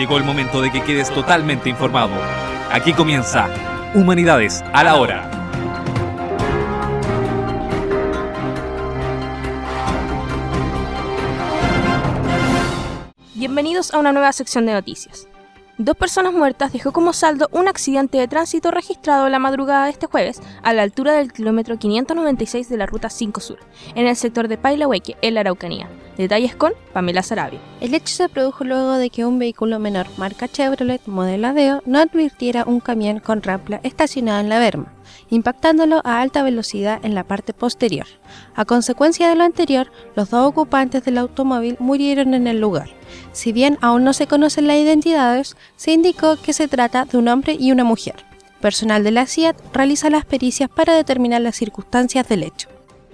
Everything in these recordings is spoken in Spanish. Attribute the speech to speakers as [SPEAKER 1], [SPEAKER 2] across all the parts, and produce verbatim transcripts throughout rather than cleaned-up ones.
[SPEAKER 1] llegó el momento de que quedes totalmente informado. Aquí comienza Humanidades a la Hora.
[SPEAKER 2] Bienvenidos a una nueva sección de noticias. Dos personas muertas dejó como saldo un accidente de tránsito registrado la madrugada de este jueves a la altura del kilómetro quinientos noventa y seis de la ruta cinco Sur, en el sector de Pailahueque, en la Araucanía. Detalles con Pamela Sarabia.
[SPEAKER 3] El hecho se produjo luego de que un vehículo menor marca Chevrolet modelo Adeo no advirtiera un camión con rampla estacionado en la berma, impactándolo a alta velocidad en la parte posterior. A consecuencia de lo anterior, los dos ocupantes del automóvil murieron en el lugar. Si bien aún no se conocen las identidades, se indicó que se trata de un hombre y una mujer. Personal de la C I A T realiza las pericias para determinar las circunstancias del hecho.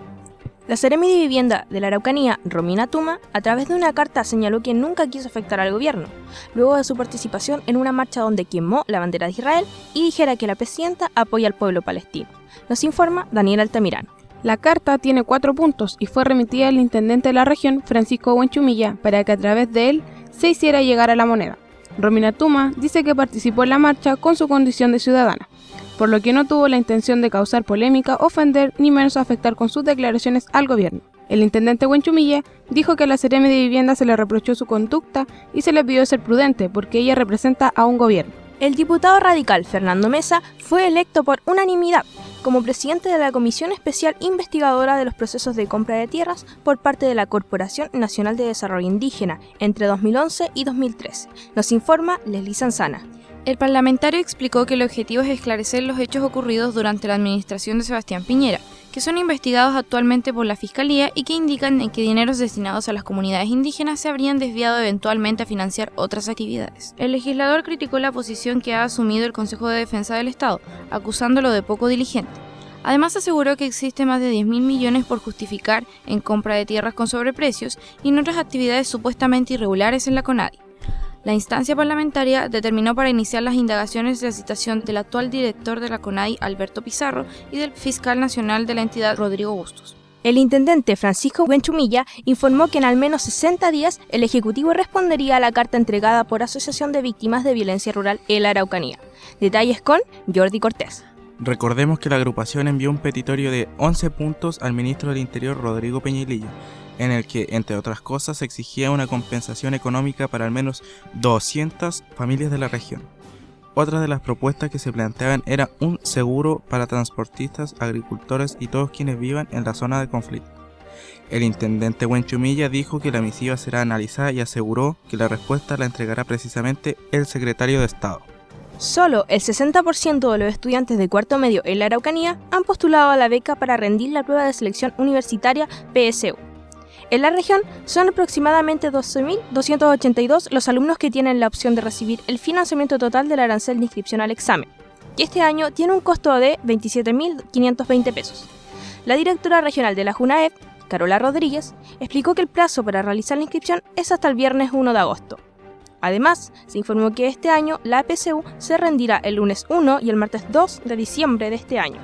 [SPEAKER 2] La Seremi de Vivienda de la Araucanía, Romina Tuma, a través de una carta señaló que nunca quiso afectar al gobierno, luego de su participación en una marcha donde quemó la bandera de Israel y dijera que la presidenta apoya al pueblo palestino. Nos informa Daniel Altamirano.
[SPEAKER 4] La carta tiene cuatro puntos y fue remitida al intendente de la región, Francisco Huenchumilla, para que a través de él se hiciera llegar a la moneda. Romina Tuma dice que participó en la marcha con su condición de ciudadana, por lo que no tuvo la intención de causar polémica, ofender ni menos afectar con sus declaraciones al gobierno. El intendente Huenchumilla dijo que a la Seremi de Vivienda se le reprochó su conducta y se le pidió ser prudente porque ella representa a un gobierno.
[SPEAKER 2] El diputado radical Fernando Mesa fue electo por unanimidad como presidente de la Comisión Especial Investigadora de los Procesos de Compra de Tierras por parte de la Corporación Nacional de Desarrollo Indígena entre dos mil once y dos mil trece. Nos informa Leslie Sanzana.
[SPEAKER 5] El parlamentario explicó que el objetivo es esclarecer los hechos ocurridos durante la administración de Sebastián Piñera, que son investigados actualmente por la Fiscalía y que indican en que dineros destinados a las comunidades indígenas se habrían desviado eventualmente a financiar otras actividades. El legislador criticó la posición que ha asumido el Consejo de Defensa del Estado, acusándolo de poco diligente. Además aseguró que existe más de diez mil millones por justificar en compra de tierras con sobreprecios y en otras actividades supuestamente irregulares en la CONADI. La instancia parlamentaria determinó para iniciar las indagaciones la citación del actual director de la CONADI, Alberto Pizarro, y del fiscal nacional de la entidad, Rodrigo Bustos.
[SPEAKER 2] El intendente Francisco Huenchumilla informó que en al menos sesenta días el Ejecutivo respondería a la carta entregada por Asociación de Víctimas de Violencia Rural en la Araucanía. Detalles con Jordi Cortés.
[SPEAKER 6] Recordemos que la agrupación envió un petitorio de once puntos al ministro del Interior, Rodrigo Peñalillo, en el que, entre otras cosas, se exigía una compensación económica para al menos doscientas familias de la región. Otra de las propuestas que se planteaban era un seguro para transportistas, agricultores y todos quienes vivan en la zona de conflicto. El intendente Huenchumilla dijo que la misiva será analizada y aseguró que la respuesta la entregará precisamente el secretario de Estado.
[SPEAKER 2] Solo el sesenta por ciento de los estudiantes de cuarto medio en la Araucanía han postulado a la beca para rendir la prueba de selección universitaria P S U. En la región son aproximadamente doce mil doscientos ochenta y dos los alumnos que tienen la opción de recibir el financiamiento total del arancel de inscripción al examen, que este año tiene un costo de veintisiete mil quinientos veinte pesos. La directora regional de la JUNAEP, Carola Rodríguez, explicó que el plazo para realizar la inscripción es hasta el viernes uno de agosto. Además, se informó que este año la P S U se rendirá el lunes uno y el martes dos de diciembre de este año.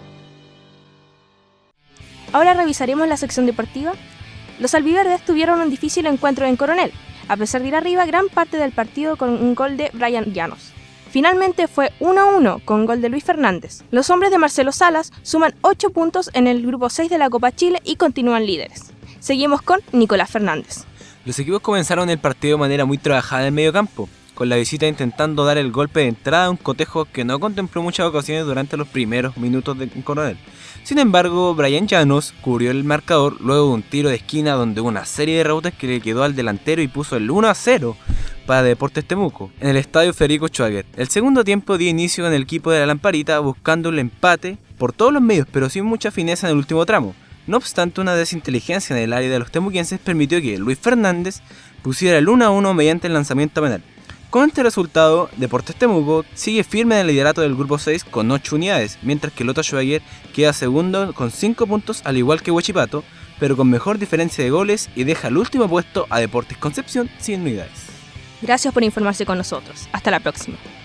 [SPEAKER 2] Ahora revisaremos la sección deportiva. Los albiverdes tuvieron un difícil encuentro en Coronel, a pesar de ir arriba gran parte del partido con un gol de Brian Llanos. Finalmente fue uno a uno con gol de Luis Fernández. Los hombres de Marcelo Salas suman ocho puntos en el grupo seis de la Copa Chile y continúan líderes. Seguimos con Nicolás Fernández.
[SPEAKER 7] Los equipos comenzaron el partido de manera muy trabajada en el medio campo, con la visita intentando dar el golpe de entrada a un cotejo que no contempló muchas ocasiones durante los primeros minutos de Coronel. Sin embargo, Brian Llanos cubrió el marcador luego de un tiro de esquina donde hubo una serie de rebotes que le quedó al delantero y puso el uno a cero para Deportes Temuco en el estadio Federico Schwager. El segundo tiempo dio inicio con el equipo de la Lamparita buscando el empate por todos los medios, pero sin mucha fineza en el último tramo. No obstante, una desinteligencia en el área de los temuquenses permitió que Luis Fernández pusiera el uno a uno mediante el lanzamiento penal. Con este resultado, Deportes Temuco sigue firme en el liderato del grupo seis con ocho unidades, mientras que Lota Schwager queda segundo con cinco puntos al igual que Huachipato, pero con mejor diferencia de goles y deja el último puesto a Deportes Concepción sin unidades.
[SPEAKER 2] Gracias por informarse con nosotros. Hasta la próxima.